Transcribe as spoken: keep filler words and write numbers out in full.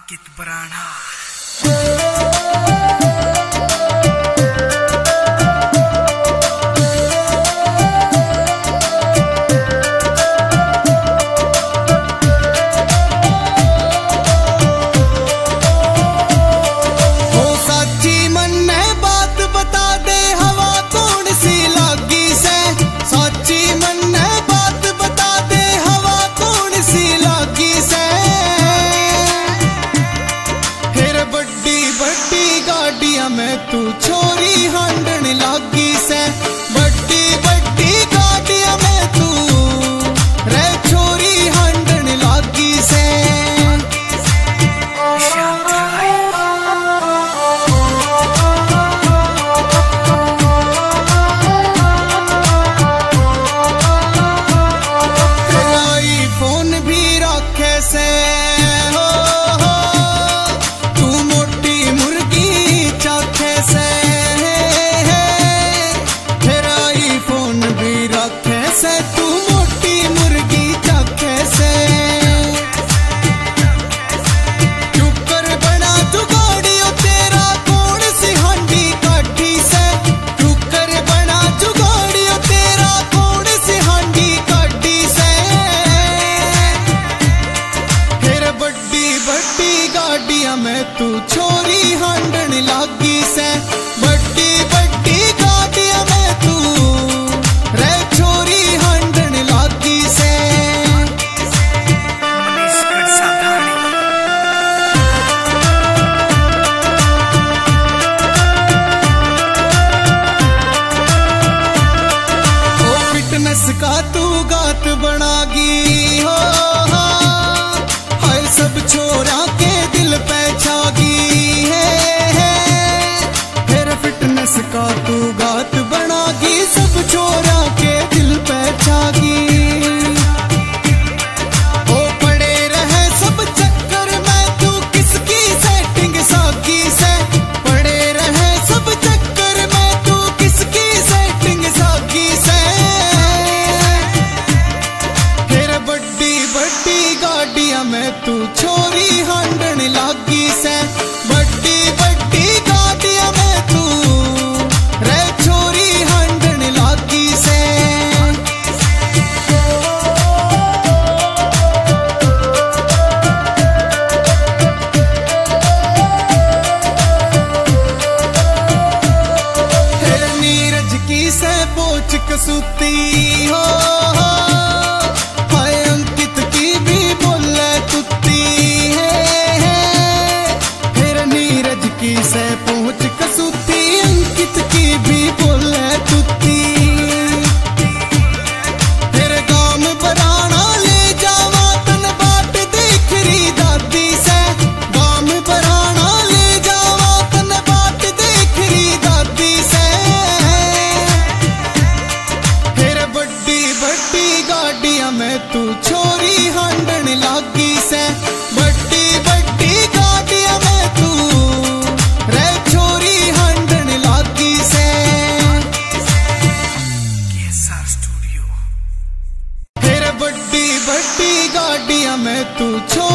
अंकित बराना। मैं तू छोरी हांडन लागी से बड्डी बड्डी गाड़िया में तू रे छोरी हांडन लागी से। आई फोन भी रखे से से तू मोटी मुर्गी चखे से चुकर बना जुगाड़ियो तेरा कौन सी हांडी काठी से चुकर बना जुगाड़ियो तेरा कौन सी हांडी काठी से। फिर बड्डी बड्डी गाड़िया में तू छोरी हांडन लागी से बड्डी बड्डी गाड़िया में तू रे छोरी का तू गात बनागी हो हाय सब छोरा के दिल पे छागी है। फिर फिटनेस का तू गात बनागी सब छोरा के दिल पे छागी। ओ पड़े रहे सब चक्कर में तू किसकी सेटिंग सागी से पड़े रहे सब चक्कर में तू किसकी सेटिंग सागी से। बड्डी गाड़िया में तू छोरी हांडन लागी से बड्डी बड्डी गाड़िया में तू रे छोरी हांडन लागी से। नीरज की से पोच कसूती हो की से पहुंच कसूती अंकित की भी बोले तुती। फिर गांव बराना ले जावा तन बाट देख री दादी से गांव बराना ले जावा तन बाट देख री दादी से। फिर बड्डी बड्डी गाड़िया में तू छोरी हांडन लागी से बड्डी बड्डी गाड़िया में तू बड्डी बड्डी गाड़िया में तू छो